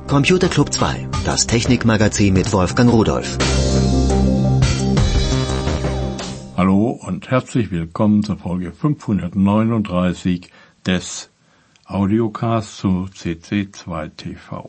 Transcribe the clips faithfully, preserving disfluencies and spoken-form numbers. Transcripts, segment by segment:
Computer Club zwei, das Technikmagazin mit Wolfgang Rudolph. Hallo und herzlich willkommen zur Folge fünfhundertneununddreißig des Audiocasts zu C C zwei T V.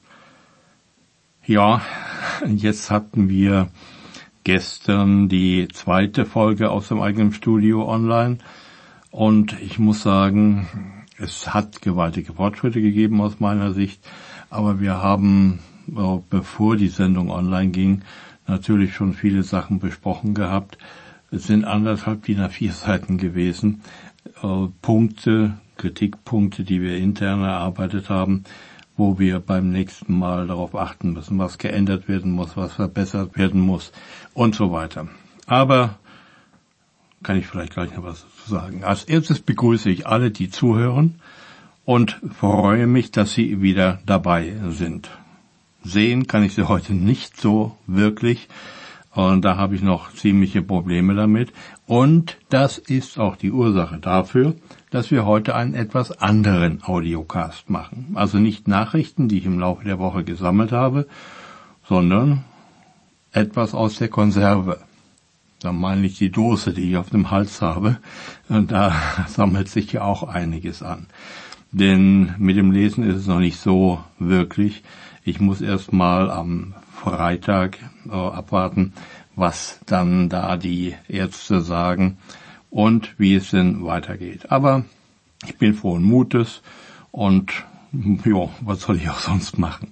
Ja, jetzt hatten wir gestern die zweite Folge aus dem eigenen Studio online und ich muss sagen, es hat gewaltige Fortschritte gegeben aus meiner Sicht, aber wir haben, bevor die Sendung online ging, natürlich schon viele Sachen besprochen gehabt. Es sind anderthalb D I N A vier Seiten gewesen, äh, Punkte, Kritikpunkte, die wir intern erarbeitet haben, wo wir beim nächsten Mal darauf achten müssen, was geändert werden muss, was verbessert werden muss und so weiter. Aber kann ich vielleicht gleich noch was dazu sagen. Als erstes begrüße ich alle, die zuhören und freue mich, dass Sie wieder dabei sind. Sehen kann ich Sie heute nicht so wirklich. Und da habe ich noch ziemliche Probleme damit. Und das ist auch die Ursache dafür, dass wir heute einen etwas anderen Audiocast machen. Also nicht Nachrichten, die ich im Laufe der Woche gesammelt habe, sondern etwas aus der Konserve. Da meine ich die Dose, die ich auf dem Hals habe. Und da sammelt sich ja auch einiges an. Denn mit dem Lesen ist es noch nicht so wirklich. Ich muss erst mal am Freitag äh, abwarten, was dann da die Ärzte sagen und wie es denn weitergeht. Aber ich bin frohen Mutes und ja, was soll ich auch sonst machen?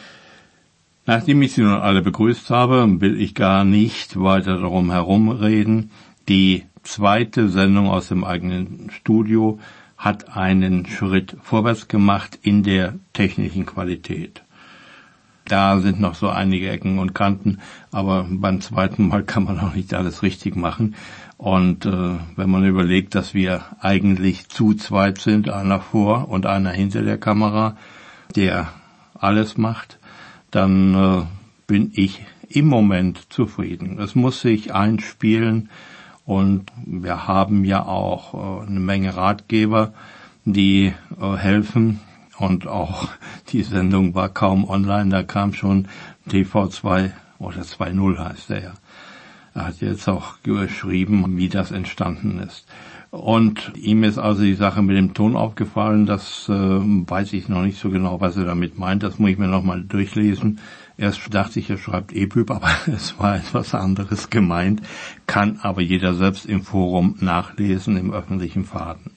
Nachdem ich Sie nun alle begrüßt habe, will ich gar nicht weiter darum herumreden. Die zweite Sendung aus dem eigenen Studio hat einen Schritt vorwärts gemacht in der technischen Qualität. Da sind noch so einige Ecken und Kanten, aber beim zweiten Mal kann man noch nicht alles richtig machen. Und äh, wenn man überlegt, dass wir eigentlich zu zweit sind, einer vor und einer hinter der Kamera, der alles macht, dann äh, bin ich im Moment zufrieden. Es muss sich einspielen und wir haben ja auch äh, eine Menge Ratgeber, die äh, helfen. Und auch die Sendung war kaum online, da kam schon T V zwei oder zwei Punkt null heißt er ja. Er hat jetzt auch geschrieben, wie das entstanden ist. Und ihm ist also die Sache mit dem Ton aufgefallen, das äh, weiß ich noch nicht so genau, was er damit meint, das muss ich mir nochmal durchlesen. Erst dachte ich, er schreibt E P U B, aber es war etwas anderes gemeint, kann aber jeder selbst im Forum nachlesen, im öffentlichen Faden.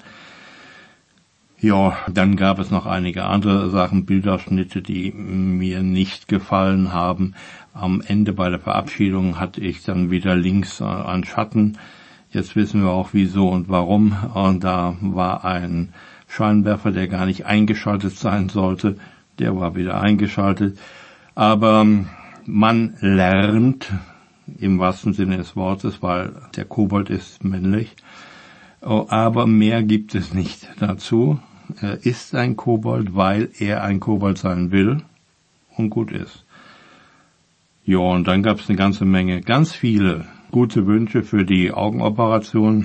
Ja, dann gab es noch einige andere Sachen, Bilderschnitte, die mir nicht gefallen haben. Am Ende bei der Verabschiedung hatte ich dann wieder links einen Schatten. Jetzt wissen wir auch wieso und warum. Und da war ein Scheinwerfer, der gar nicht eingeschaltet sein sollte. Der war wieder eingeschaltet. Aber man lernt im wahrsten Sinne des Wortes, weil der Kobold ist männlich. Aber mehr gibt es nicht dazu. Er ist ein Kobold, weil er ein Kobold sein will und gut ist. Ja, und dann gab es eine ganze Menge, ganz viele gute Wünsche für die Augenoperation.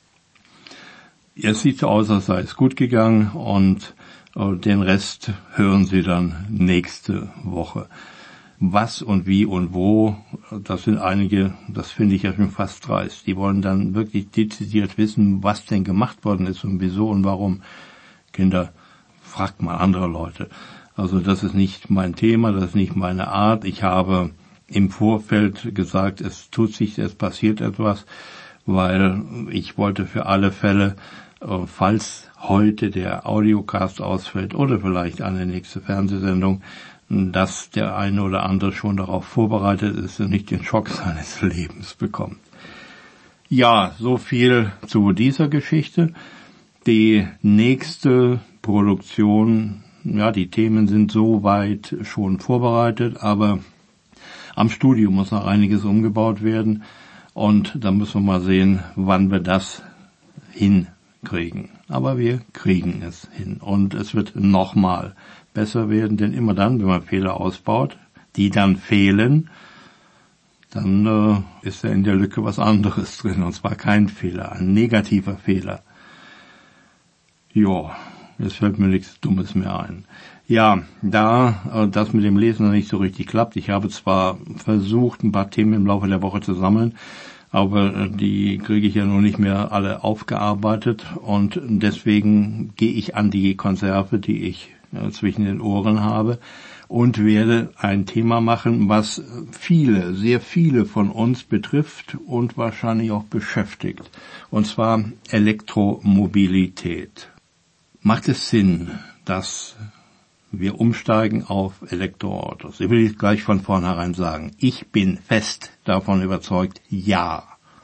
Es sieht so aus, als sei es gut gegangen und äh, den Rest hören Sie dann nächste Woche. Was und wie und wo, das sind einige, das finde ich ja schon fast dreist. Die wollen dann wirklich dezidiert wissen, was denn gemacht worden ist und wieso und warum. Kinder, fragt mal andere Leute. Also das ist nicht mein Thema, das ist nicht meine Art. Ich habe im Vorfeld gesagt, es tut sich, es passiert etwas, weil ich wollte für alle Fälle, falls heute der Audiocast ausfällt oder vielleicht eine nächste Fernsehsendung, dass der eine oder andere schon darauf vorbereitet ist und nicht den Schock seines Lebens bekommt. Ja, so viel zu dieser Geschichte. Die nächste Produktion, ja, die Themen sind soweit schon vorbereitet, aber am Studio muss noch einiges umgebaut werden und da müssen wir mal sehen, wann wir das hinkriegen. Aber wir kriegen es hin und es wird nochmal besser werden, denn immer dann, wenn man Fehler ausbaut, die dann fehlen, dann äh, ist ja in der Lücke was anderes drin, und zwar kein Fehler, ein negativer Fehler. Ja, jetzt fällt mir nichts Dummes mehr ein. Ja, da das mit dem Lesen noch nicht so richtig klappt, ich habe zwar versucht, ein paar Themen im Laufe der Woche zu sammeln, aber die kriege ich ja noch nicht mehr alle aufgearbeitet und deswegen gehe ich an die Konserve, die ich zwischen den Ohren habe und werde ein Thema machen, was viele, sehr viele von uns betrifft und wahrscheinlich auch beschäftigt, und zwar Elektromobilität. Macht es Sinn, dass wir umsteigen auf Elektroautos? Ich will gleich von vornherein sagen, ich bin fest davon überzeugt, ja.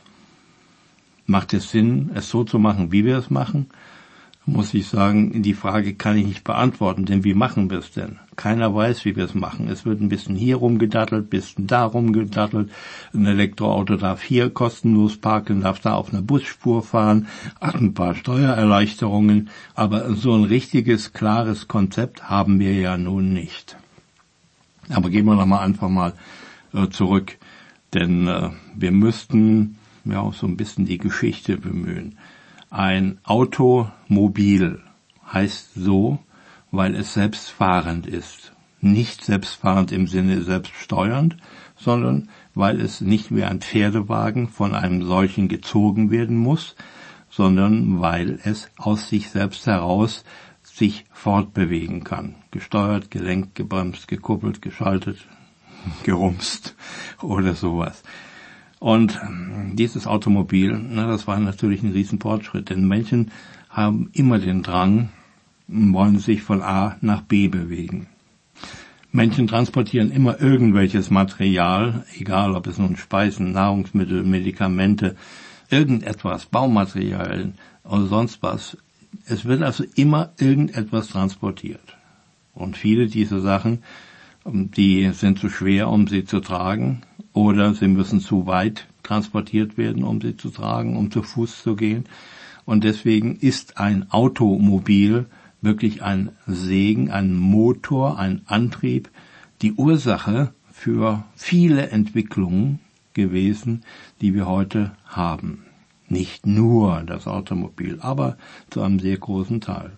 Macht es Sinn, es so zu machen, wie wir es machen? Muss ich sagen, die Frage kann ich nicht beantworten, denn wie machen wir es denn? Keiner weiß, wie wir es machen. Es wird ein bisschen hier rumgedattelt, ein bisschen da rumgedattelt. Ein Elektroauto darf hier kostenlos parken, darf da auf einer Busspur fahren, hat ein paar Steuererleichterungen, aber so ein richtiges, klares Konzept haben wir ja nun nicht. Aber gehen wir noch mal einfach mal äh, zurück, denn äh, wir müssten ja auch so ein bisschen die Geschichte bemühen. Ein Automobil heißt so, weil es selbstfahrend ist. Nicht selbstfahrend im Sinne selbststeuernd, sondern weil es nicht wie ein Pferdewagen von einem solchen gezogen werden muss, sondern weil es aus sich selbst heraus sich fortbewegen kann. Gesteuert, gelenkt, gebremst, gekuppelt, geschaltet, gerumst oder sowas. Und dieses Automobil, na, das war natürlich ein Riesenfortschritt, denn Menschen haben immer den Drang, wollen sich von A nach B bewegen. Menschen transportieren immer irgendwelches Material, egal ob es nun Speisen, Nahrungsmittel, Medikamente, irgendetwas, Baumaterialien oder sonst was. Es wird also immer irgendetwas transportiert. Und viele dieser Sachen, die sind zu schwer, um sie zu tragen, oder sie müssen zu weit transportiert werden, um sie zu tragen, um zu Fuß zu gehen. Und deswegen ist ein Automobil wirklich ein Segen, ein Motor, ein Antrieb, die Ursache für viele Entwicklungen gewesen, die wir heute haben. Nicht nur das Automobil, aber zu einem sehr großen Teil.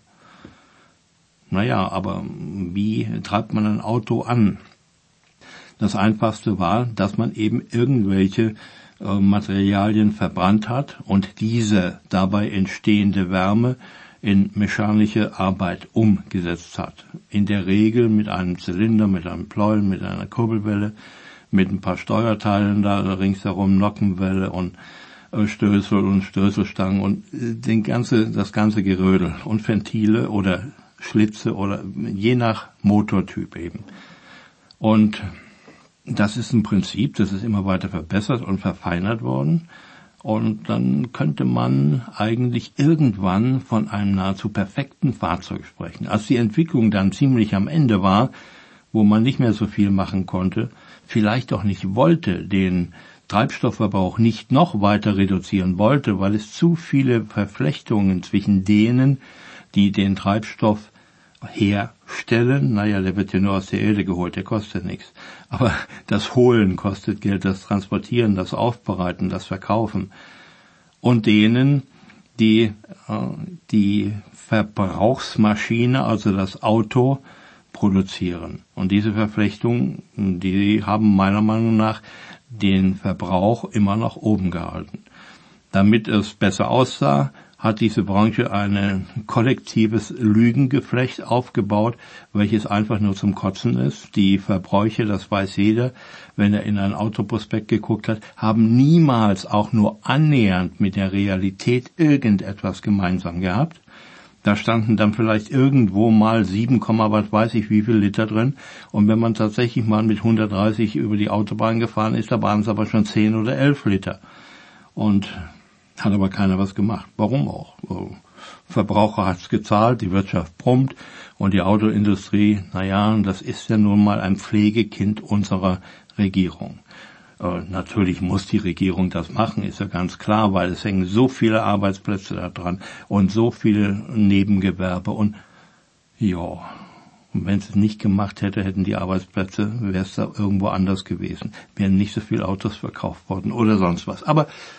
Naja, aber wie treibt man ein Auto an? Das Einfachste war, dass man eben irgendwelche äh, Materialien verbrannt hat und diese dabei entstehende Wärme in mechanische Arbeit umgesetzt hat. In der Regel mit einem Zylinder, mit einem Pleuel, mit einer Kurbelwelle, mit ein paar Steuerteilen da ringsherum, Nockenwelle und äh, Stößel und Stößelstangen und äh, den ganze, das ganze Gerödel und Ventile oder Schlitze oder je nach Motortyp eben. Und das ist ein Prinzip, das ist immer weiter verbessert und verfeinert worden. Und dann könnte man eigentlich irgendwann von einem nahezu perfekten Fahrzeug sprechen. Als die Entwicklung dann ziemlich am Ende war, wo man nicht mehr so viel machen konnte, vielleicht auch nicht wollte, den Treibstoffverbrauch nicht noch weiter reduzieren wollte, weil es zu viele Verflechtungen zwischen denen, die den Treibstoff herstellen, naja, der wird ja nur aus der Erde geholt, der kostet nichts. Aber das Holen kostet Geld, das Transportieren, das Aufbereiten, das Verkaufen. Und denen, die äh, die Verbrauchsmaschine, also das Auto, produzieren. Und diese Verflechtungen, die haben meiner Meinung nach den Verbrauch immer nach oben gehalten. Damit es besser aussah, hat diese Branche ein kollektives Lügengeflecht aufgebaut, welches einfach nur zum Kotzen ist. Die Verbräuche, das weiß jeder, wenn er in ein Autoprospekt geguckt hat, haben niemals auch nur annähernd mit der Realität irgendetwas gemeinsam gehabt. Da standen dann vielleicht irgendwo mal sieben, was weiß ich wie viel Liter drin. Und wenn man tatsächlich mal mit hundertdreißig über die Autobahn gefahren ist, da waren es aber schon zehn oder elf Liter. Und hat aber keiner was gemacht. Warum auch? Verbraucher hat's gezahlt, die Wirtschaft brummt und die Autoindustrie, naja, das ist ja nun mal ein Pflegekind unserer Regierung. Äh, natürlich muss die Regierung das machen, ist ja ganz klar, weil es hängen so viele Arbeitsplätze da dran und so viele Nebengewerbe und ja, und wenn es nicht gemacht hätte, hätten die Arbeitsplätze, wäre es da irgendwo anders gewesen, wären nicht so viele Autos verkauft worden oder sonst was. Aber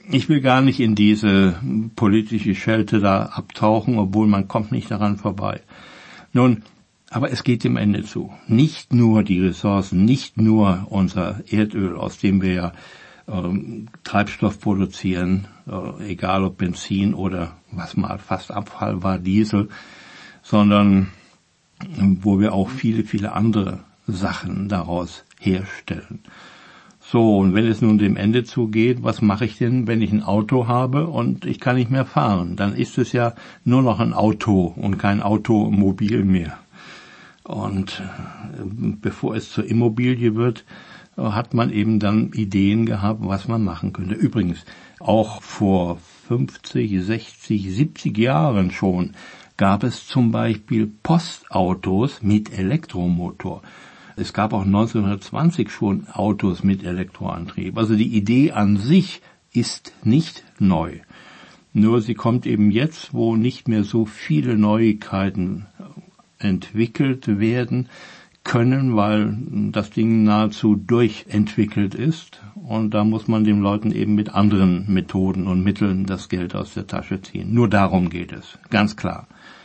ich will gar nicht in diese politische Schelte da abtauchen, obwohl man kommt nicht daran vorbei. Nun, aber es geht dem Ende zu. Nicht nur die Ressourcen, nicht nur unser Erdöl, aus dem wir ja ähm, Treibstoff produzieren, äh, egal ob Benzin oder was mal fast Abfall war, Diesel, sondern wo wir auch viele, viele andere Sachen daraus herstellen. So, und wenn es nun dem Ende zugeht, was mache ich denn, wenn ich ein Auto habe und ich kann nicht mehr fahren? Dann ist es ja nur noch ein Auto und kein Automobil mehr. Und bevor es zur Immobilie wird, hat man eben dann Ideen gehabt, was man machen könnte. Übrigens, auch vor fünfzig, sechzig, siebzig Jahren schon gab es zum Beispiel Postautos mit Elektromotor. Es gab auch neunzehnhundertzwanzig schon Autos mit Elektroantrieb. Also die Idee an sich ist nicht neu. Nur sie kommt eben jetzt, wo nicht mehr so viele Neuigkeiten entwickelt werden können, weil das Ding nahezu durchentwickelt ist. Und da muss man den Leuten eben mit anderen Methoden und Mitteln das Geld aus der Tasche ziehen. Nur darum geht es, ganz klar.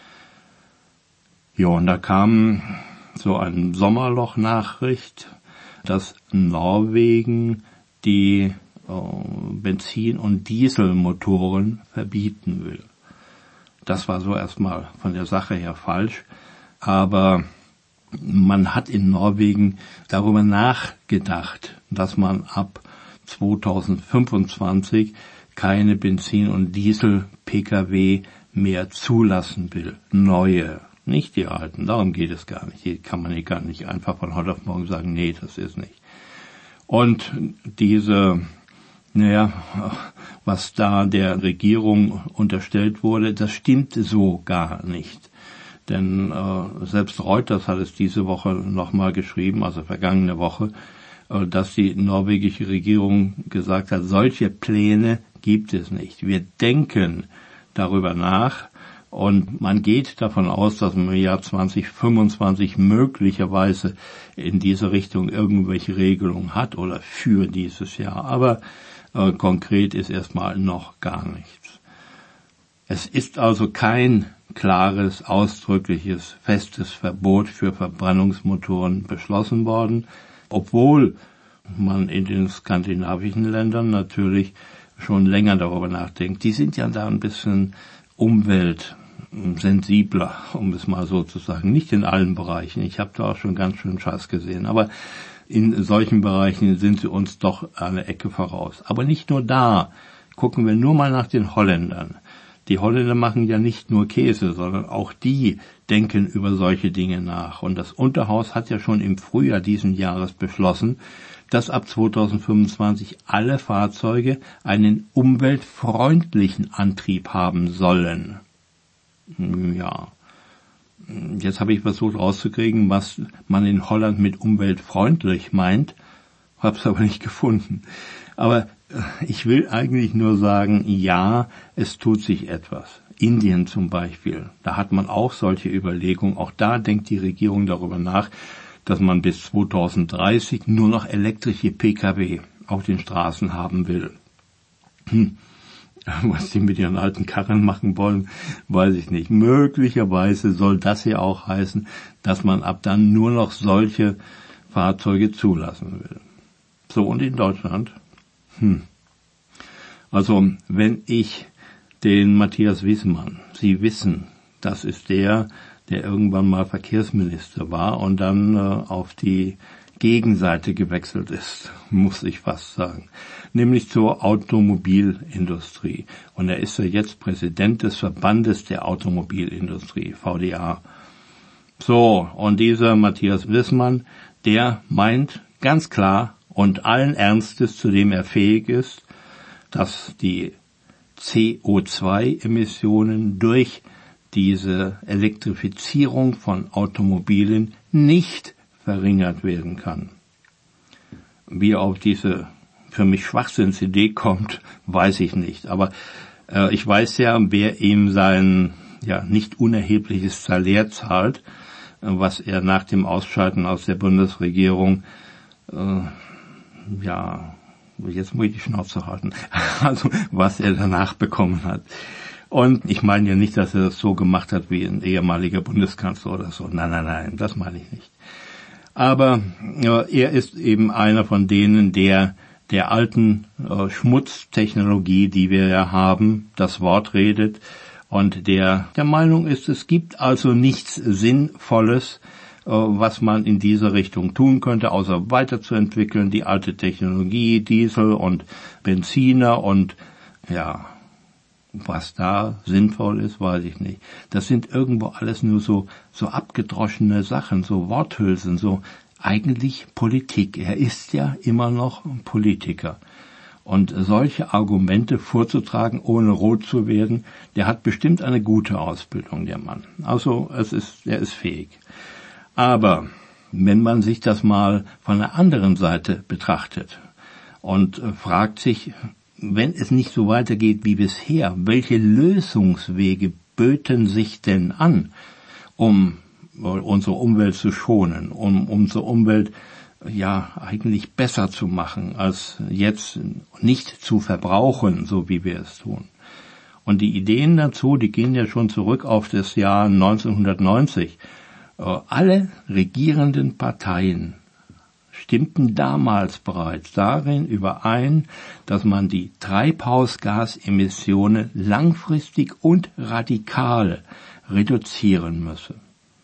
Ja, und da kam so eine Sommerloch-Nachricht, dass Norwegen die äh, Benzin- und Dieselmotoren verbieten will. Das war so erstmal von der Sache her falsch, aber man hat in Norwegen darüber nachgedacht, dass man ab zweitausendfünfundzwanzig keine Benzin- und Diesel-P K W mehr zulassen will, neue. Nicht die alten, darum geht es gar nicht. Hier kann man hier gar nicht einfach von heute auf morgen sagen, nee, das ist nicht. Und diese, naja, was da der Regierung unterstellt wurde, das stimmt so gar nicht. Denn äh, selbst Reuters hat es diese Woche nochmal geschrieben, also vergangene Woche, äh, dass die norwegische Regierung gesagt hat, solche Pläne gibt es nicht. Wir denken darüber nach, und man geht davon aus, dass man im Jahr zweitausendfünfundzwanzig möglicherweise in diese Richtung irgendwelche Regelungen hat oder für dieses Jahr. Aber äh, konkret ist erstmal noch gar nichts. Es ist also kein klares, ausdrückliches, festes Verbot für Verbrennungsmotoren beschlossen worden, obwohl man in den skandinavischen Ländern natürlich schon länger darüber nachdenkt. Die sind ja da ein bisschen Umwelt sensibler, um es mal so zu sagen. Nicht in allen Bereichen. Ich habe da auch schon ganz schön Scheiß gesehen. Aber in solchen Bereichen sind sie uns doch eine Ecke voraus. Aber nicht nur da. Gucken wir nur mal nach den Holländern. Die Holländer machen ja nicht nur Käse, sondern auch die denken über solche Dinge nach. Und das Unterhaus hat ja schon im Frühjahr diesen Jahres beschlossen, dass ab zweitausendfünfundzwanzig alle Fahrzeuge einen umweltfreundlichen Antrieb haben sollen. Ja, jetzt habe ich versucht rauszukriegen, was man in Holland mit umweltfreundlich meint, habe es aber nicht gefunden. Aber ich will eigentlich nur sagen, ja, es tut sich etwas. Indien zum Beispiel, da hat man auch solche Überlegungen. Auch da denkt die Regierung darüber nach, dass man bis zweitausenddreißig nur noch elektrische P K W auf den Straßen haben will. Hm. Was die mit ihren alten Karren machen wollen, weiß ich nicht. Möglicherweise soll das ja auch heißen, dass man ab dann nur noch solche Fahrzeuge zulassen will. So, und in Deutschland? Hm. Also, wenn ich den Matthias Wismann, Sie wissen, das ist der, der irgendwann mal Verkehrsminister war und dann äh, auf die Gegenseite gewechselt ist, muss ich fast sagen, nämlich zur Automobilindustrie. Und er ist ja jetzt Präsident des Verbandes der Automobilindustrie, V D A. So, und dieser Matthias Wismann, der meint ganz klar und allen Ernstes, zu dem er fähig ist, dass die C O zwei Emissionen durch diese Elektrifizierung von Automobilen nicht verringert werden kann. Wie er auf diese für mich Schwachsinnsidee kommt, weiß ich nicht. Aber äh, ich weiß ja, wer ihm sein ja nicht unerhebliches Salär zahlt, äh, was er nach dem Ausscheiden aus der Bundesregierung äh, ja jetzt muss ich die Schnauze halten, also was er danach bekommen hat. Und ich meine ja nicht, dass er das so gemacht hat wie ein ehemaliger Bundeskanzler oder so. Nein, nein, nein, das meine ich nicht. Aber ja, er ist eben einer von denen, der der alten äh, Schmutztechnologie, die wir ja haben, das Wort redet und der der Meinung ist, es gibt also nichts Sinnvolles, äh, was man in dieser Richtung tun könnte, außer weiterzuentwickeln, die alte Technologie, Diesel und Benziner und ja, was da sinnvoll ist, weiß ich nicht. Das sind irgendwo alles nur so so abgedroschene Sachen, so Worthülsen, so eigentlich Politik. Er ist ja immer noch Politiker. Und solche Argumente vorzutragen, ohne rot zu werden, der hat bestimmt eine gute Ausbildung, der Mann. Also es ist, er ist fähig. Aber wenn man sich das mal von der anderen Seite betrachtet und fragt sich, wenn es nicht so weitergeht wie bisher, welche Lösungswege böten sich denn an, um unsere Umwelt zu schonen, um unsere Umwelt ja eigentlich besser zu machen, als jetzt nicht zu verbrauchen, so wie wir es tun. Und die Ideen dazu, die gehen ja schon zurück auf das Jahr neunzehnhundertneunzig. Alle regierenden Parteien stimmten damals bereits darin überein, dass man die Treibhausgasemissionen langfristig und radikal reduzieren müsse.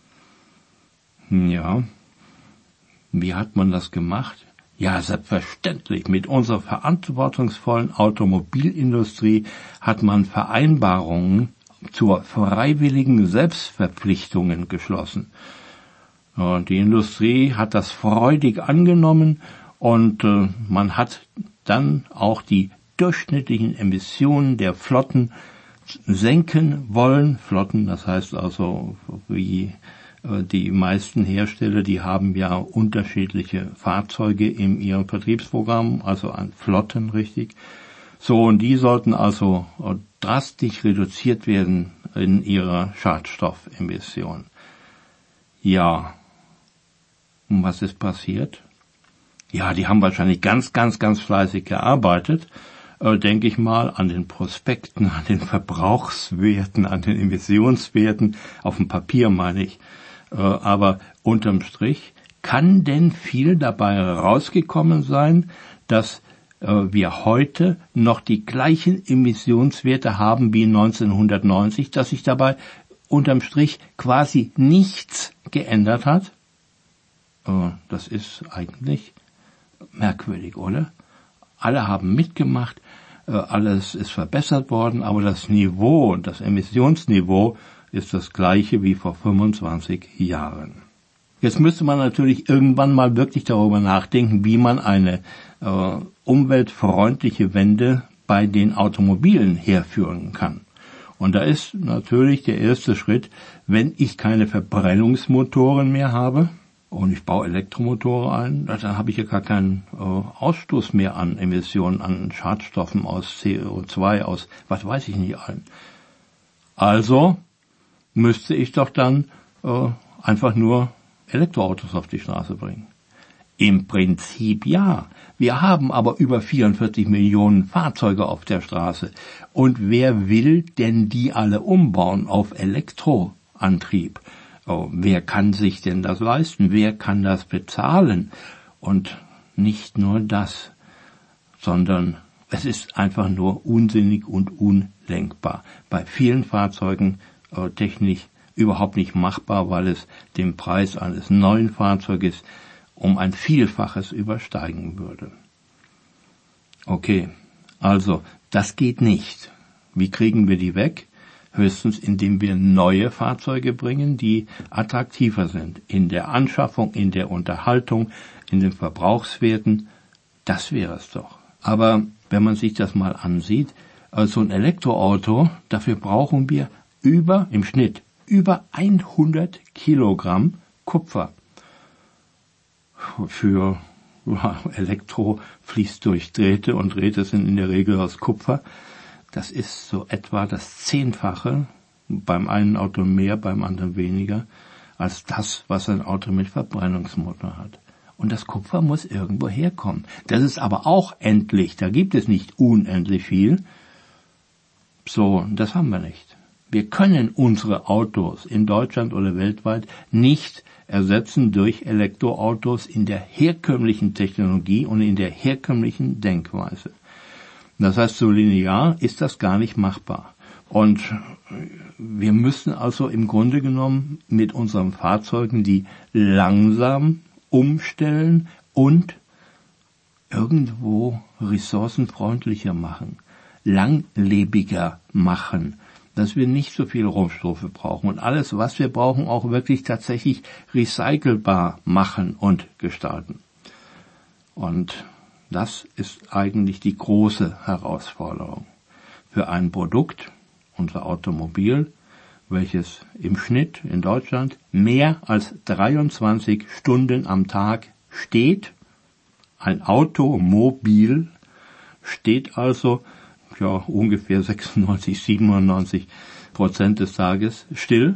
Ja, wie hat man das gemacht? Ja, selbstverständlich. Mit unserer verantwortungsvollen Automobilindustrie hat man Vereinbarungen zur freiwilligen Selbstverpflichtungen geschlossen. Und die Industrie hat das freudig angenommen und äh, man hat dann auch die durchschnittlichen Emissionen der Flotten senken wollen. Flotten, das heißt also, wie äh, die meisten Hersteller, die haben ja unterschiedliche Fahrzeuge in ihrem Vertriebsprogramm, also an Flotten, richtig. So, und die sollten also äh, drastisch reduziert werden in ihrer Schadstoffemission. Ja. Und was ist passiert? Ja, die haben wahrscheinlich ganz, ganz, ganz fleißig gearbeitet, äh, denke ich mal, an den Prospekten, an den Verbrauchswerten, an den Emissionswerten, auf dem Papier meine ich. Äh, aber unterm Strich, kann denn viel dabei rausgekommen sein, dass äh, wir heute noch die gleichen Emissionswerte haben wie neunzehnhundertneunzig, dass sich dabei unterm Strich quasi nichts geändert hat? Das ist eigentlich merkwürdig, oder? Alle haben mitgemacht, alles ist verbessert worden, aber das Niveau, das Emissionsniveau ist das gleiche wie vor fünfundzwanzig Jahren. Jetzt müsste man natürlich irgendwann mal wirklich darüber nachdenken, wie man eine äh, umweltfreundliche Wende bei den Automobilen herführen kann. Und da ist natürlich der erste Schritt, wenn ich keine Verbrennungsmotoren mehr habe, und ich baue Elektromotoren ein, dann habe ich ja gar keinen äh, Ausstoß mehr an Emissionen, an Schadstoffen aus C O zwei, aus was weiß ich nicht allen. Also müsste ich doch dann äh, einfach nur Elektroautos auf die Straße bringen. Im Prinzip ja. Wir haben aber über vierundvierzig Millionen Fahrzeuge auf der Straße. Und wer will denn die alle umbauen auf Elektroantrieb? Oh, wer kann sich denn das leisten? Wer kann das bezahlen? Und nicht nur das, sondern es ist einfach nur unsinnig und unlenkbar. Bei vielen Fahrzeugen äh, technisch überhaupt nicht machbar, weil es den Preis eines neuen Fahrzeuges um ein Vielfaches übersteigen würde. Okay, also das geht nicht. Wie kriegen wir die weg? Höchstens indem wir neue Fahrzeuge bringen, die attraktiver sind. In der Anschaffung, in der Unterhaltung, in den Verbrauchswerten. Das wäre es doch. Aber wenn man sich das mal ansieht, so ein Elektroauto, dafür brauchen wir über, im Schnitt, über hundert Kilogramm Kupfer. Für ja, Elektro fließt durch Drähte und Drähte sind in der Regel aus Kupfer. Das ist so etwa das Zehnfache, beim einen Auto mehr, beim anderen weniger, als das, was ein Auto mit Verbrennungsmotor hat. Und das Kupfer muss irgendwo herkommen. Das ist aber auch endlich. Da gibt es nicht unendlich viel. So, das haben wir nicht. Wir können unsere Autos in Deutschland oder weltweit nicht ersetzen durch Elektroautos in der herkömmlichen Technologie und in der herkömmlichen Denkweise. Das heißt, so linear ist das gar nicht machbar. Und wir müssen also im Grunde genommen mit unseren Fahrzeugen die langsam umstellen und irgendwo ressourcenfreundlicher machen, langlebiger machen, dass wir nicht so viele Rohstoffe brauchen und alles, was wir brauchen, auch wirklich tatsächlich recycelbar machen und gestalten. Und das ist eigentlich die große Herausforderung für ein Produkt, unser Automobil, welches im Schnitt in Deutschland mehr als dreiundzwanzig Stunden am Tag steht. Ein Automobil steht also ja ungefähr sechsundneunzig, siebenundneunzig Prozent des Tages still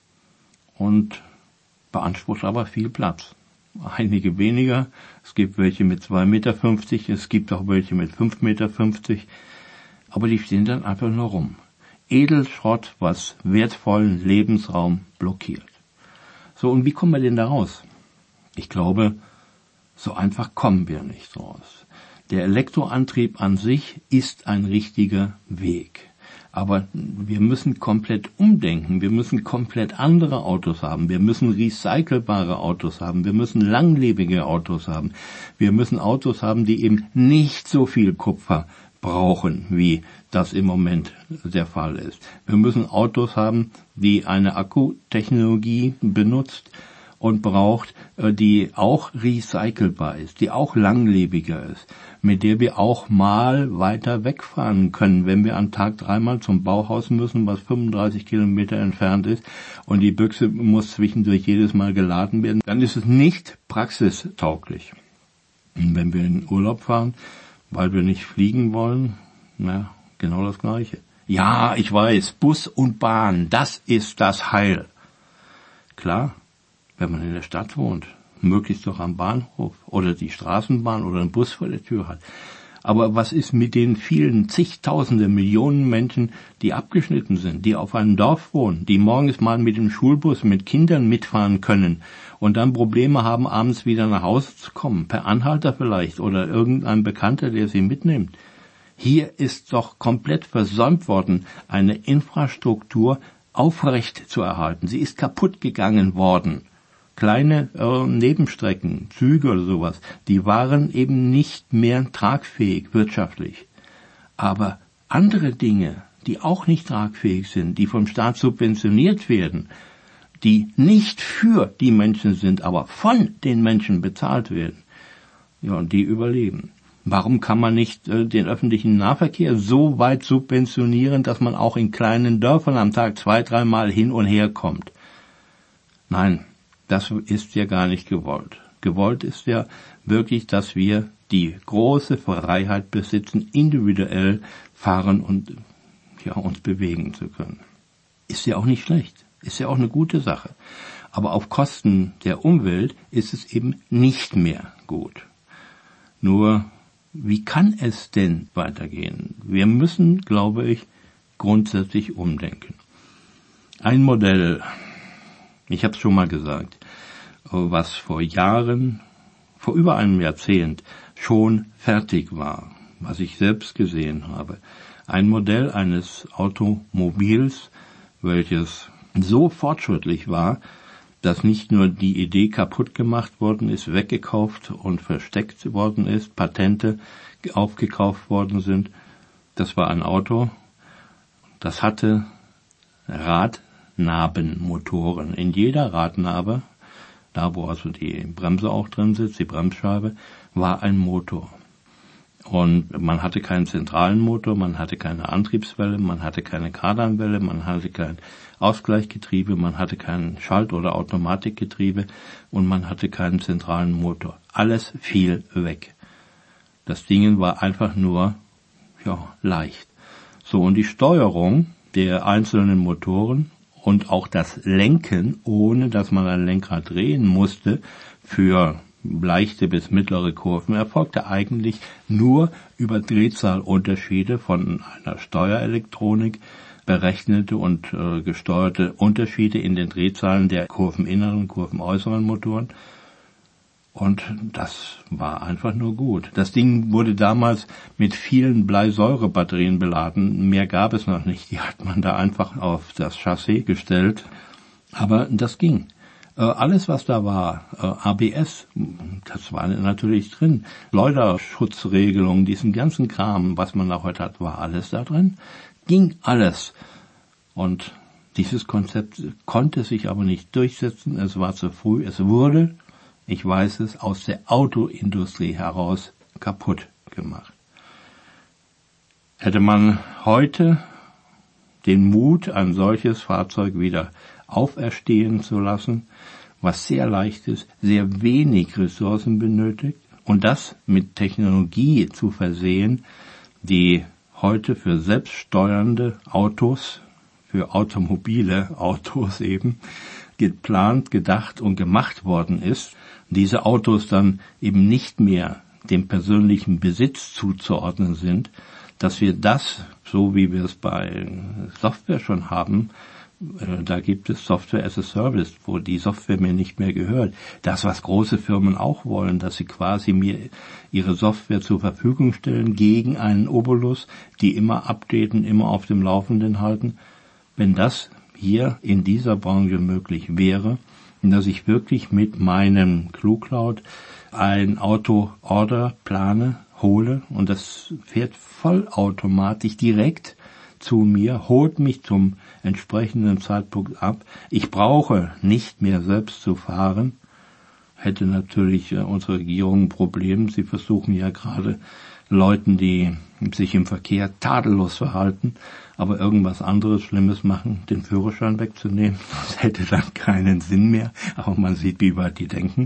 und beansprucht aber viel Platz. Einige weniger. Es gibt welche mit zwei Meter fünfzig, es gibt auch welche mit fünf Meter fünfzig, aber die stehen dann einfach nur rum. Edelschrott, was wertvollen Lebensraum blockiert. So, und wie kommen wir denn da raus? Ich glaube, so einfach kommen wir nicht raus. Der Elektroantrieb an sich ist ein richtiger Weg. Aber wir müssen komplett umdenken. Wir müssen komplett andere Autos haben. Wir müssen recycelbare Autos haben. Wir müssen langlebige Autos haben. Wir müssen Autos haben, die eben nicht so viel Kupfer brauchen, wie das im Moment der Fall ist. Wir müssen Autos haben, die eine Akkutechnologie benutzt und braucht, die auch recycelbar ist, die auch langlebiger ist, mit der wir auch mal weiter wegfahren können, wenn wir am Tag dreimal zum Bauhaus müssen, was fünfunddreißig Kilometer entfernt ist, und die Büchse muss zwischendurch jedes Mal geladen werden, dann ist es nicht praxistauglich. Und wenn wir in Urlaub fahren, weil wir nicht fliegen wollen, na, genau das Gleiche. Ja, ich weiß, Bus und Bahn, das ist das Heil. Klar, wenn man in der Stadt wohnt, möglichst doch am Bahnhof oder die Straßenbahn oder einen Bus vor der Tür hat. Aber was ist mit den vielen zigtausende Millionen Menschen, die abgeschnitten sind, die auf einem Dorf wohnen, die morgens mal mit dem Schulbus mit Kindern mitfahren können und dann Probleme haben, abends wieder nach Hause zu kommen, per Anhalter vielleicht oder irgendein Bekannter, der sie mitnimmt? Hier ist doch komplett versäumt worden, eine Infrastruktur aufrecht zu erhalten. Sie ist kaputt gegangen worden. Kleine äh, Nebenstrecken, Züge oder sowas, die waren eben nicht mehr tragfähig wirtschaftlich. Aber andere Dinge, die auch nicht tragfähig sind, die vom Staat subventioniert werden, die nicht für die Menschen sind, aber von den Menschen bezahlt werden, ja, und die überleben. Warum kann man nicht äh, den öffentlichen Nahverkehr so weit subventionieren, dass man auch in kleinen Dörfern am Tag zwei, dreimal hin und her kommt? Nein. Das ist ja gar nicht gewollt. Gewollt ist ja wirklich, dass wir die große Freiheit besitzen, individuell fahren und ja, uns bewegen zu können. Ist ja auch nicht schlecht. Ist ja auch eine gute Sache. Aber auf Kosten der Umwelt ist es eben nicht mehr gut. Nur, wie kann es denn weitergehen? Wir müssen, glaube ich, grundsätzlich umdenken. Ein Modell, ich habe es schon mal gesagt, was vor Jahren, vor über einem Jahrzehnt schon fertig war, was ich selbst gesehen habe. Ein Modell eines Automobils, welches so fortschrittlich war, dass nicht nur die Idee kaputt gemacht worden ist, weggekauft und versteckt worden ist, Patente aufgekauft worden sind. Das war ein Auto, das hatte Radnabenmotoren. In jeder Radnabe, da wo also die Bremse auch drin sitzt, die Bremsscheibe, war ein Motor. Und man hatte keinen zentralen Motor, man hatte keine Antriebswelle, man hatte keine Kardanwelle, man hatte kein Ausgleichsgetriebe, man hatte kein Schalt- oder Automatikgetriebe und man hatte keinen zentralen Motor. Alles fiel weg. Das Ding war einfach nur, ja, leicht. So, und die Steuerung der einzelnen Motoren und auch das Lenken, ohne dass man ein Lenkrad drehen musste, für leichte bis mittlere Kurven erfolgte eigentlich nur über Drehzahlunterschiede von einer Steuerelektronik, berechnete und äh, gesteuerte Unterschiede in den Drehzahlen der kurveninneren, kurvenäußeren Motoren. Und das war einfach nur gut. Das Ding wurde damals mit vielen Bleisäurebatterien beladen. Mehr gab es noch nicht. Die hat man da einfach auf das Chassis gestellt. Aber das ging. Äh, alles, was da war, äh, A B S, das war natürlich drin. Schleuderschutzregelungen, diesen ganzen Kram, was man da heute hat, war alles da drin. Ging alles. Und dieses Konzept konnte sich aber nicht durchsetzen. Es war zu früh. Es wurde, ich weiß es, aus der Autoindustrie heraus kaputt gemacht. Hätte man heute den Mut, ein solches Fahrzeug wieder auferstehen zu lassen, was sehr leicht ist, sehr wenig Ressourcen benötigt, und das mit Technologie zu versehen, die heute für selbststeuernde Autos, für automobile Autos eben, geplant, gedacht und gemacht worden ist, diese Autos dann eben nicht mehr dem persönlichen Besitz zuzuordnen sind, dass wir das, so wie wir es bei Software schon haben, äh, da gibt es Software as a Service, wo die Software mir nicht mehr gehört. Das, was große Firmen auch wollen, dass sie quasi mir ihre Software zur Verfügung stellen gegen einen Obolus, die immer updaten, immer auf dem Laufenden halten. Wenn das hier in dieser Branche möglich wäre, dass ich wirklich mit meinem ClueCloud ein Auto-Order plane, hole, und das fährt vollautomatisch direkt zu mir, holt mich zum entsprechenden Zeitpunkt ab. Ich brauche nicht mehr selbst zu fahren. Hätte natürlich äh, unsere Regierung ein Problem. Sie versuchen ja gerade Leuten, die sich im Verkehr tadellos verhalten, aber irgendwas anderes Schlimmes machen, den Führerschein wegzunehmen. Das hätte dann keinen Sinn mehr, aber man sieht, wie weit die denken.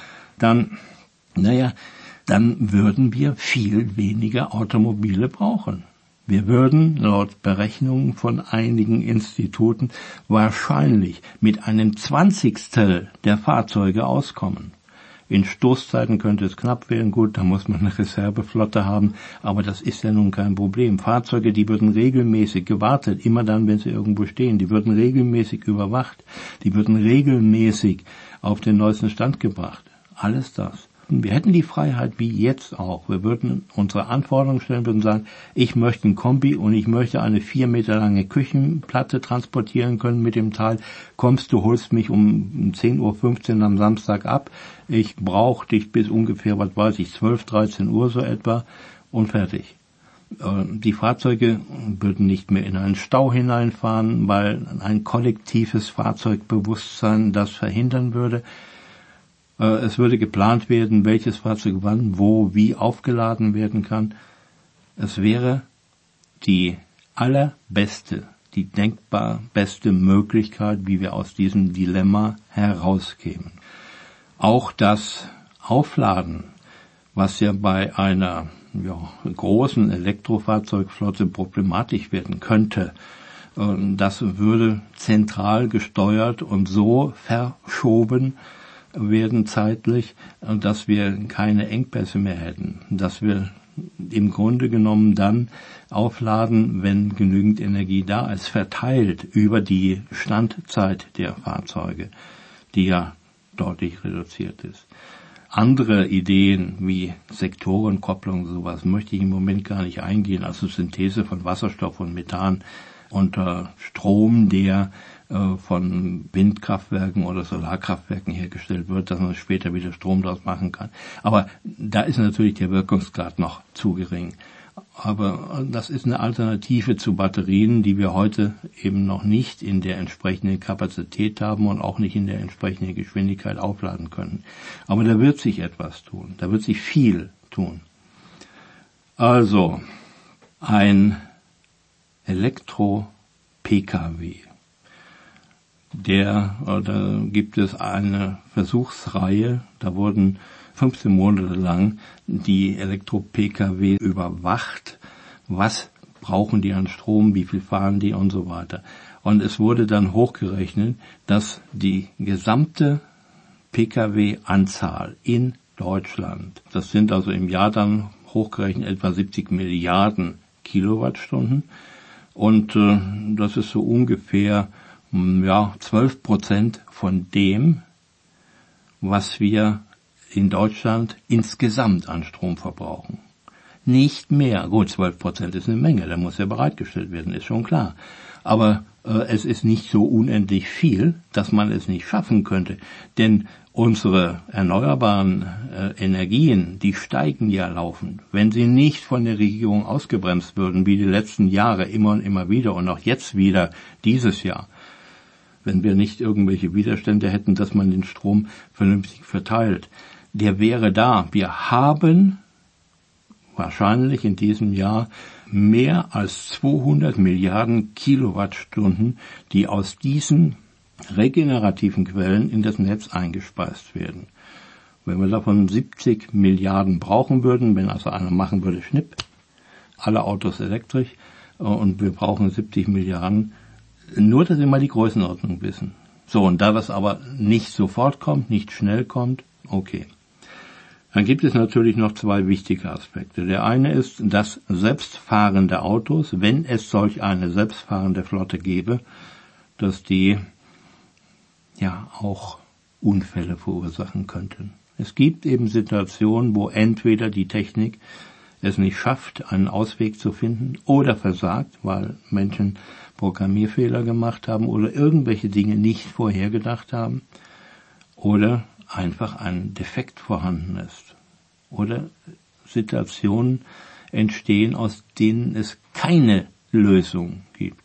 Dann, naja, dann würden wir viel weniger Automobile brauchen. Wir würden laut Berechnungen von einigen Instituten wahrscheinlich mit einem Zwanzigstel der Fahrzeuge auskommen. In Stoßzeiten könnte es knapp werden, gut, da muss man eine Reserveflotte haben, aber das ist ja nun kein Problem. Fahrzeuge, die würden regelmäßig gewartet, immer dann, wenn sie irgendwo stehen, die würden regelmäßig überwacht, die würden regelmäßig auf den neuesten Stand gebracht. Alles das. Wir hätten die Freiheit wie jetzt auch. Wir würden unsere Anforderungen stellen, würden sagen, ich möchte ein Kombi und ich möchte eine vier Meter lange Küchenplatte transportieren können mit dem Teil. Kommst du, holst mich um zehn Uhr fünfzehn am Samstag ab. Ich brauche dich bis ungefähr, was weiß ich, zwölf, dreizehn Uhr so etwa und fertig. Die Fahrzeuge würden nicht mehr in einen Stau hineinfahren, weil ein kollektives Fahrzeugbewusstsein das verhindern würde. Es würde geplant werden, welches Fahrzeug wann, wo, wie aufgeladen werden kann. Es wäre die allerbeste, die denkbar beste Möglichkeit, wie wir aus diesem Dilemma herauskämen. Auch das Aufladen, was ja bei einer ja, großen Elektrofahrzeugflotte problematisch werden könnte, das würde zentral gesteuert und so verschoben werden zeitlich, dass wir keine Engpässe mehr hätten, dass wir im Grunde genommen dann aufladen, wenn genügend Energie da ist, verteilt über die Standzeit der Fahrzeuge, die ja deutlich reduziert ist. Andere Ideen wie Sektorenkopplung, sowas möchte ich im Moment gar nicht eingehen, also Synthese von Wasserstoff und Methan unter Strom, der von Windkraftwerken oder Solarkraftwerken hergestellt wird, dass man später wieder Strom daraus machen kann. Aber da ist natürlich der Wirkungsgrad noch zu gering. Aber das ist eine Alternative zu Batterien, die wir heute eben noch nicht in der entsprechenden Kapazität haben und auch nicht in der entsprechenden Geschwindigkeit aufladen können. Aber da wird sich etwas tun. Da wird sich viel tun. Also, ein Elektro-P K W. Der, da gibt es eine Versuchsreihe, da wurden fünfzehn Monate lang die Elektro-P K W überwacht, was brauchen die an Strom, wie viel fahren die und so weiter. Und es wurde dann hochgerechnet, dass die gesamte Pkw-Anzahl in Deutschland. Das sind also im Jahr dann hochgerechnet etwa siebzig Milliarden Kilowattstunden. Und äh, das ist so ungefähr ja, zwölf Prozent von dem, was wir in Deutschland insgesamt an Strom verbrauchen. Nicht mehr. Gut, zwölf Prozent ist eine Menge, da muss ja bereitgestellt werden, ist schon klar. Aber äh, es ist nicht so unendlich viel, dass man es nicht schaffen könnte. Denn unsere erneuerbaren äh, Energien, die steigen ja laufend. Wenn sie nicht von der Regierung ausgebremst würden, wie die letzten Jahre immer und immer wieder und auch jetzt wieder dieses Jahr, wenn wir nicht irgendwelche Widerstände hätten, dass man den Strom vernünftig verteilt, der wäre da. Wir haben wahrscheinlich in diesem Jahr mehr als zweihundert Milliarden Kilowattstunden, die aus diesen regenerativen Quellen in das Netz eingespeist werden. Wenn wir davon siebzig Milliarden brauchen würden, wenn also einer machen würde, schnipp, alle Autos elektrisch, und wir brauchen siebzig Milliarden, nur, dass wir mal die Größenordnung wissen. So, und da das aber nicht sofort kommt, nicht schnell kommt, okay. Dann gibt es natürlich noch zwei wichtige Aspekte. Der eine ist, dass selbstfahrende Autos, wenn es solch eine selbstfahrende Flotte gäbe, dass die ja auch Unfälle verursachen könnten. Es gibt eben Situationen, wo entweder die Technik es nicht schafft, einen Ausweg zu finden, oder versagt, weil Menschen Programmierfehler gemacht haben oder irgendwelche Dinge nicht vorhergedacht haben, oder einfach ein Defekt vorhanden ist. Oder Situationen entstehen, aus denen es keine Lösung gibt.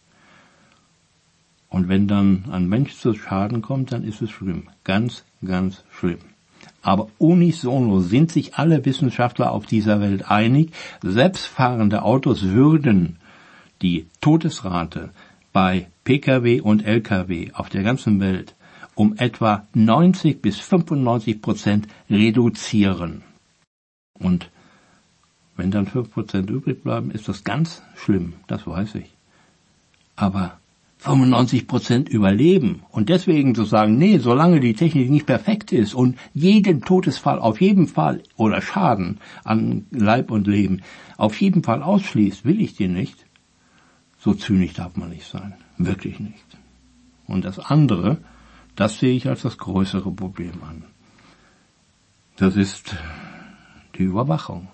Und wenn dann ein Mensch zu Schaden kommt, dann ist es schlimm. Ganz, ganz schlimm. Aber unisono sind sich alle Wissenschaftler auf dieser Welt einig, selbstfahrende Autos würden die Todesrate bei Pkw und Lkw auf der ganzen Welt um etwa neunzig bis fünfundneunzig Prozent reduzieren. Und wenn dann fünf Prozent übrig bleiben, ist das ganz schlimm, das weiß ich. Aber fünfundneunzig Prozent überleben und deswegen zu sagen, nee, solange die Technik nicht perfekt ist und jeden Todesfall auf jeden Fall oder Schaden an Leib und Leben auf jeden Fall ausschließt, will ich den nicht. So zynisch darf man nicht sein, wirklich nicht. Und das andere, das sehe ich als das größere Problem an. Das ist die Überwachung.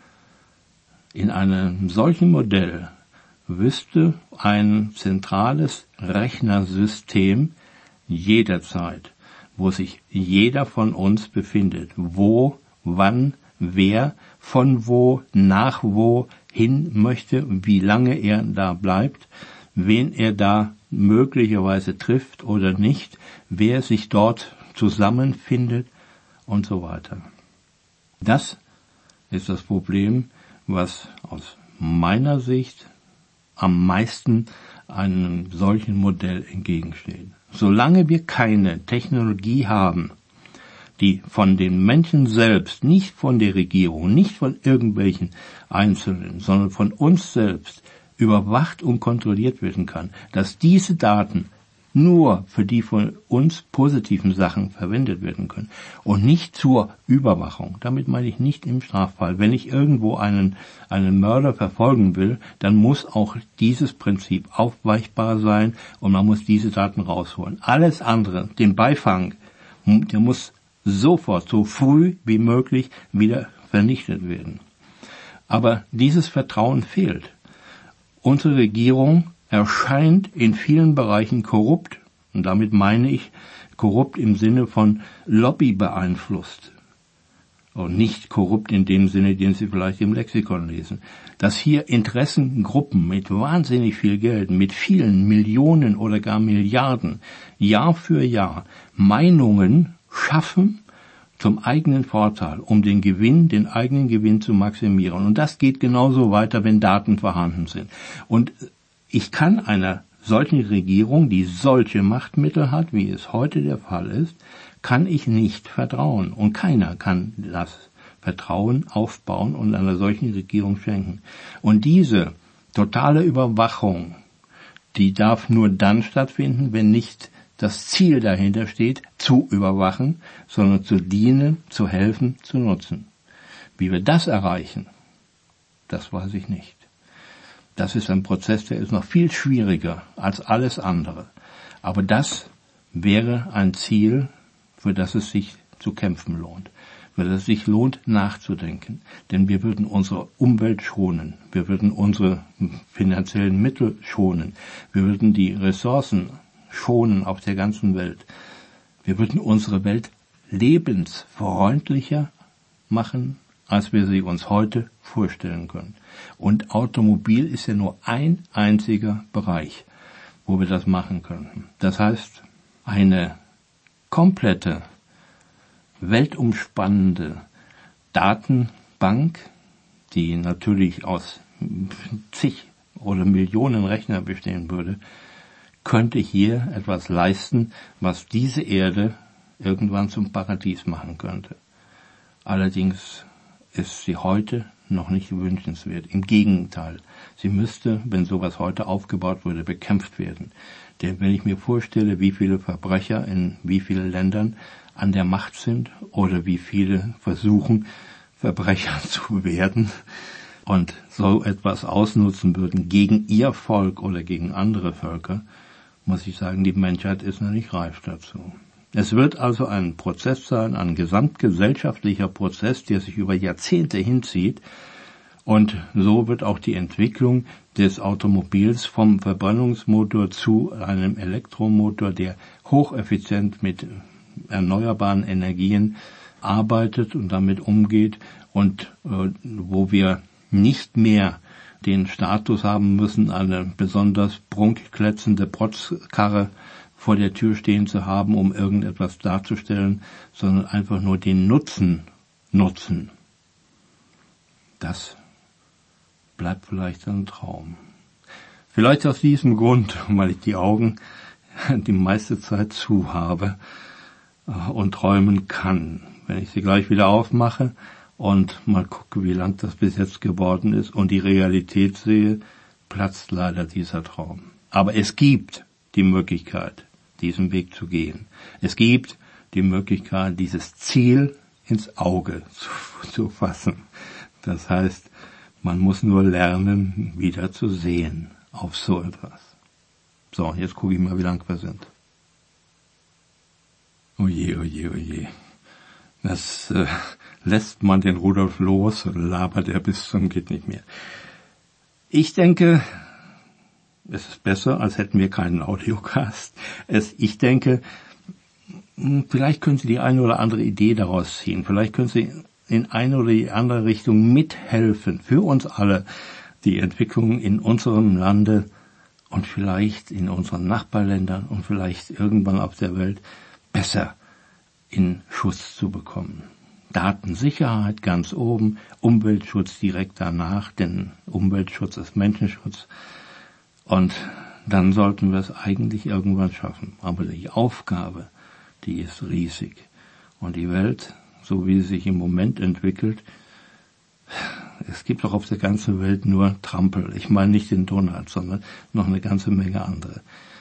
In einem solchen Modell wüsste ein zentrales Rechnersystem jederzeit, wo sich jeder von uns befindet, wo, wann, wer, von wo, nach wo hin möchte, wie lange er da bleibt, wen er da möglicherweise trifft oder nicht, wer sich dort zusammenfindet und so weiter. Das ist das Problem, was aus meiner Sicht am meisten einem solchen Modell entgegensteht. Solange wir keine Technologie haben, die von den Menschen selbst, nicht von der Regierung, nicht von irgendwelchen Einzelnen, sondern von uns selbst überwacht und kontrolliert werden kann, dass diese Daten nur für die von uns positiven Sachen verwendet werden können und nicht zur Überwachung. Damit meine ich nicht im Straffall. Wenn ich irgendwo einen, einen Mörder verfolgen will, dann muss auch dieses Prinzip aufweichbar sein und man muss diese Daten rausholen. Alles andere, den Beifang, der muss sofort, so früh wie möglich wieder vernichtet werden. Aber dieses Vertrauen fehlt. Unsere Regierung erscheint in vielen Bereichen korrupt, und damit meine ich korrupt im Sinne von Lobby beeinflusst und nicht korrupt in dem Sinne, den Sie vielleicht im Lexikon lesen. Dass hier Interessengruppen mit wahnsinnig viel Geld, mit vielen Millionen oder gar Milliarden Jahr für Jahr Meinungen schaffen zum eigenen Vorteil, um den Gewinn, den eigenen Gewinn zu maximieren. Und das geht genauso weiter, wenn Daten vorhanden sind. Und ich kann einer solchen Regierung, die solche Machtmittel hat, wie es heute der Fall ist, kann ich nicht vertrauen. Und keiner kann das Vertrauen aufbauen und einer solchen Regierung schenken. Und diese totale Überwachung, die darf nur dann stattfinden, wenn nicht das Ziel dahinter steht, zu überwachen, sondern zu dienen, zu helfen, zu nutzen. Wie wir das erreichen, das weiß ich nicht. Das ist ein Prozess, der ist noch viel schwieriger als alles andere. Aber das wäre ein Ziel, für das es sich zu kämpfen lohnt, für das es sich lohnt nachzudenken. Denn wir würden unsere Umwelt schonen, wir würden unsere finanziellen Mittel schonen, wir würden die Ressourcen schonen auf der ganzen Welt. Wir würden unsere Welt lebensfreundlicher machen, als wir sie uns heute vorstellen können. Und Automobil ist ja nur ein einziger Bereich, wo wir das machen könnten. Das heißt, eine komplette, weltumspannende Datenbank, die natürlich aus zig oder Millionen Rechner bestehen würde, könnte hier etwas leisten, was diese Erde irgendwann zum Paradies machen könnte. Allerdings ist sie heute noch nicht wünschenswert. Im Gegenteil, sie müsste, wenn sowas heute aufgebaut würde, bekämpft werden. Denn wenn ich mir vorstelle, wie viele Verbrecher in wie vielen Ländern an der Macht sind oder wie viele versuchen, Verbrecher zu werden und so etwas ausnutzen würden gegen ihr Volk oder gegen andere Völker, muss ich sagen, die Menschheit ist noch nicht reif dazu. Es wird also ein Prozess sein, ein gesamtgesellschaftlicher Prozess, der sich über Jahrzehnte hinzieht. Und so wird auch die Entwicklung des Automobils vom Verbrennungsmotor zu einem Elektromotor, der hocheffizient mit erneuerbaren Energien arbeitet und damit umgeht und äh, wo wir nicht mehr den Status haben müssen, eine besonders prunkklätzende Protzkarre vor der Tür stehen zu haben, um irgendetwas darzustellen, sondern einfach nur den Nutzen nutzen. Das bleibt vielleicht ein Traum. Vielleicht aus diesem Grund, weil ich die Augen die meiste Zeit zu habe und träumen kann. Wenn ich sie gleich wieder aufmache und mal gucke, wie lang das bis jetzt geworden ist und die Realität sehe, platzt leider dieser Traum. Aber es gibt die Möglichkeit, diesen Weg zu gehen. Es gibt die Möglichkeit, dieses Ziel ins Auge zu, zu fassen. Das heißt, man muss nur lernen, wieder zu sehen auf so etwas. So, jetzt gucke ich mal, wie lang wir sind. Oje, oje, oje. Das äh, lässt man den Rudolf los und labert er bis zum geht nicht mehr. Ich denke, es ist besser, als hätten wir keinen Audiocast. Es, ich denke, vielleicht können Sie die eine oder andere Idee daraus ziehen. Vielleicht können Sie in eine oder die andere Richtung mithelfen, für uns alle, die Entwicklung in unserem Lande und vielleicht in unseren Nachbarländern und vielleicht irgendwann auf der Welt besser in Schuss zu bekommen. Datensicherheit ganz oben, Umweltschutz direkt danach, denn Umweltschutz ist Menschenschutz. Und dann sollten wir es eigentlich irgendwann schaffen. Aber die Aufgabe, die ist riesig. Und die Welt, so wie sie sich im Moment entwickelt, es gibt auch auf der ganzen Welt nur Trampel. Ich meine nicht den Donald, sondern noch eine ganze Menge andere.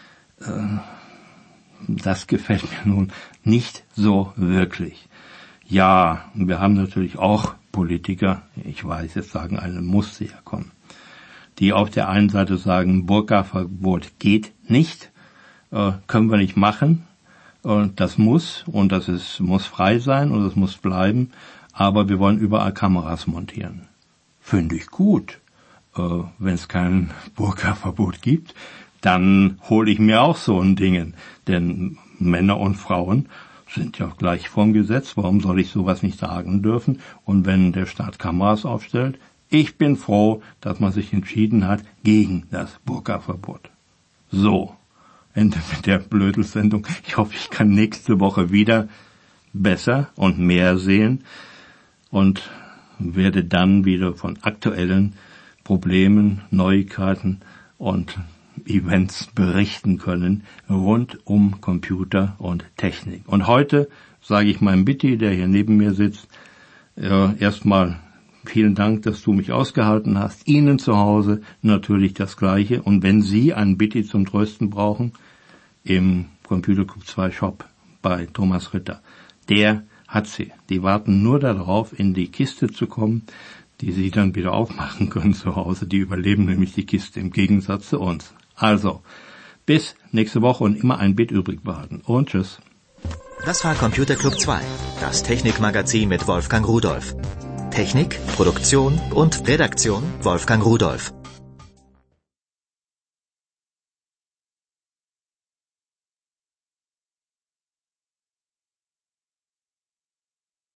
Das gefällt mir nun nicht so wirklich. Ja, wir haben natürlich auch Politiker, ich weiß, jetzt sagen alle, muss sie ja kommen, die auf der einen Seite sagen, Burka-Verbot geht nicht, äh, können wir nicht machen, äh, das muss und das ist, muss frei sein und das muss bleiben, aber wir wollen überall Kameras montieren. Finde ich gut. Äh, wenn es kein Burka-Verbot gibt, dann hole ich mir auch so ein Ding, denn Männer und Frauen sind ja gleich vorm Gesetz, warum soll ich sowas nicht tragen dürfen? Und wenn der Staat Kameras aufstellt, ich bin froh, dass man sich entschieden hat gegen das Burka-Verbot. So, Ende mit der Blödelsendung. Ich hoffe, ich kann nächste Woche wieder besser und mehr sehen und werde dann wieder von aktuellen Problemen, Neuigkeiten und Events berichten können rund um Computer und Technik. Und heute sage ich meinem Bitti, der hier neben mir sitzt, äh, erstmal vielen Dank, dass du mich ausgehalten hast. Ihnen zu Hause natürlich das Gleiche. Und wenn Sie einen Bitti zum Trösten brauchen, im Computer Club zwei Shop bei Thomas Ritter. Der hat sie. Die warten nur darauf, in die Kiste zu kommen, die sie dann wieder aufmachen können zu Hause. Die überleben nämlich die Kiste im Gegensatz zu uns. Also, bis nächste Woche und immer ein Bit übrig behalten. Und tschüss. Das war Computer Club zwei, das Technikmagazin mit Wolfgang Rudolf. Technik, Produktion und Redaktion Wolfgang Rudolf.